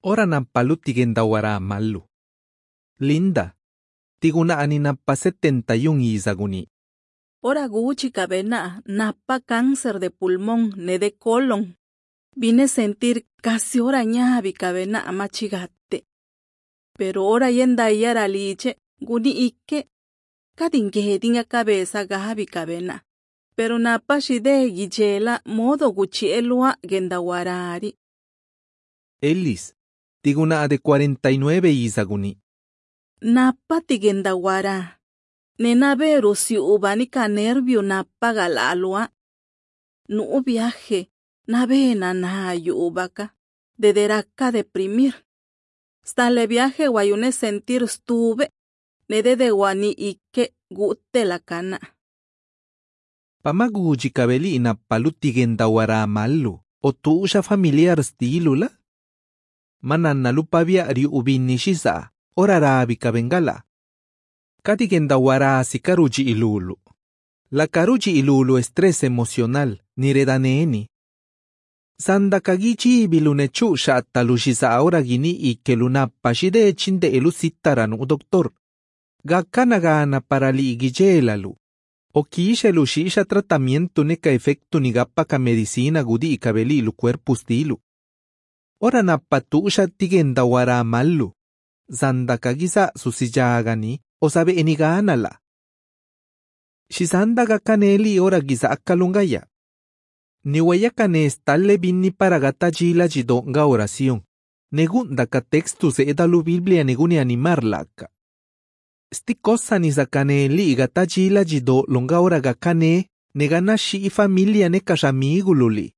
Ora nappalu tigendawara mallu. Linda, tigunaan nappa 71 isaguni. Ora guchi cabena nappa cáncer de pulmón ne de colon. Vine sentir casi ora ñavi cabena machigate. Pero ora yenda yara liche guni ikke. Kadinge dinga cabeza gavi cabena. Pero nappa shide gijela modo guchi elua gendawarari. Ellis, tigunaa de 49 isaguni. Nappa tigendawara. Nena veru si ubanika nervio nappa galalua. No viaje, navena na ubaka. De deraka deprimir. Stale viaje guayune sentir stuve. Nede de guani ikke gutte la cana. Pamaguji kabeli nappalu tigendawara mallu. O tuusha familiar stilula? Manannalu paviari ubinishisa. Ora rabi kabengala. Katigendawara si karuji ilulu. La karuji ilulu estrés emocional, niredaneeni. Sanda kagichi ibilune chusha attalushisa ahora gini ikelunappa shide chinde elusitaranu doctor. Gakana gana para liigijelalu. O kishelu shisha tratamiento neka efecto nigappa ka medicina gudi ikabeli ilu cuerpo stilu. Ora nappa tusha tigendawara mallu. Sanda kagisa susijagani. O sabe eniganala. Shisanda gakaneli ora gisa akalungaya. Ni wayakane estalle binni para gata jila jidonga oración. Negunda ka textu se edalu Biblia neguni animarlaka. Sti cosa ni zakaneli gata jila jido longa ora gakane negana shi familia ne kashamigululi.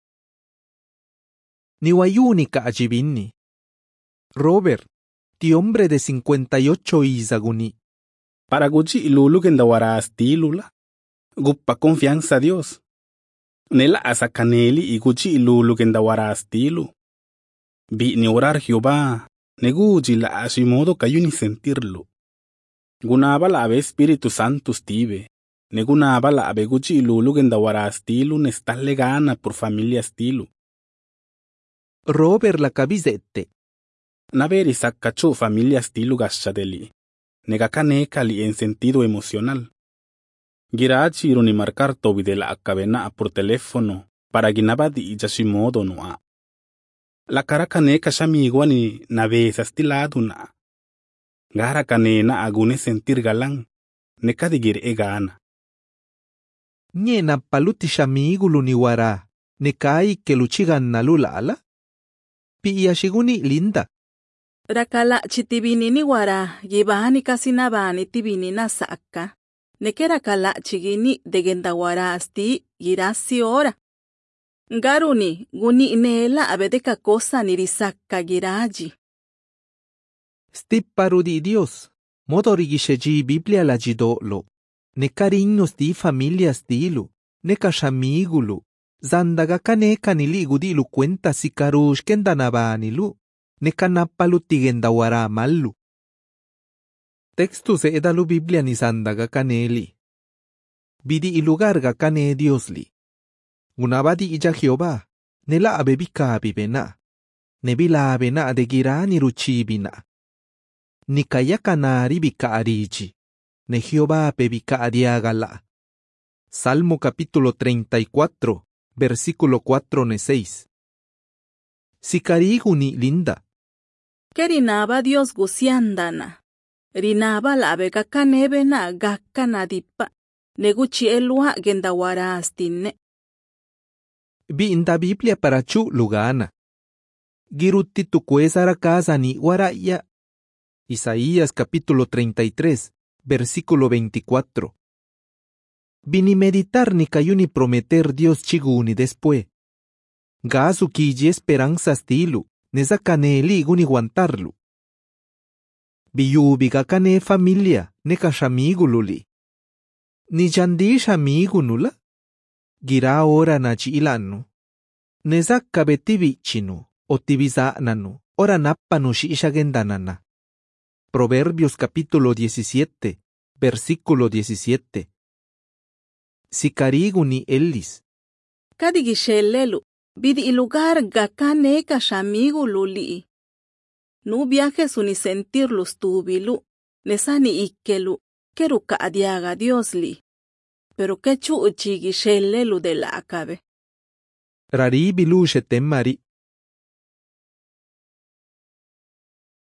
Ni wayunika ajibinni. Robert, ti hombre de 58 isaguni. Para guchi ilulu gendawara astilula. Guppa confianza a Dios. Nela asakaneli y guchi ilulu gendawara astilu. Vi ni orar Jehová. Neguji la ashimodo kayuni sentirlo. Gunaba la ave Espíritu Santo stive. Negunaba la ave guchi ilulu gendawara astilu nestalle gana por familia astilu. Robert la cabizette. Naveri saccacho familia astilu gashadeli. Negakane kali en sentido emocional. Girachi iruni marcar tobi de la acabena por teléfono para ginabadi y yashimodo noa. La karakane kashamiguani navesa stiladuna. Gara kane na agune sentir galang. Nekadigir egana. Nye nappaluti shamigulu ni wara. Nekai ke luchigan nalulala. Pi yashiguni Linda. Rakala chitibini ni wara, gibani kasinabani tibini na saka. Nekera kala chigini de gendawara asti girasi ora. Garuni guni nela abedeka cosa nirisaka giraji. Stipparu di Dios. Motorigisheji Biblia la jidolo. Ne cariños di familia stilu. Ne kashamigulu. Zandaga kane kaniligu di lu cuenta si karush kendanabanilu. Nekanappalu tigendawara mallu. Textu se edalu Biblia ni sandaga kaneli. Bidi ilugar ga kane Diosli. Unabadi ija Jehová. Nela abebika abibena. Nebila abena de girani ruchibina. Nikayakana ribika ariji. Ne Jehová abebika adiagala. Salmo capítulo 34, versículo 4-6. Sikariguni Linda. Kerinaba Dios gusiandana. Rinaba la abega kanebena gakkana dipa. Neguchi elua gendawara astine. Bi inda Biblia para chu lugana. Girutti tu kuesara casa ni waraya. Isaías capítulo 33, versículo 24. Vini meditar ni kayuni prometer Dios chiguni después. Gasu kiji esperanza stilu. Neza kaneli guni guantarlu. Biyubiga kane familia ne kashamigululi. Ni jandi shamigunula. Gira ora na chilanu. Neza kabetivichinu o tibizananu. Ora nappanu shishagendanana. Proverbios capítulo 17, versículo 17. Sikariguni Ellis. Kadigishellelu. Bidi ilugar gakane kashamigululi. Nu viajes ni sentirlus tubilu, nesani ikkelu, keru kaadiaga Diosli. Pero que chuchigi shellelu de la acabe. Rari bilushe temmari,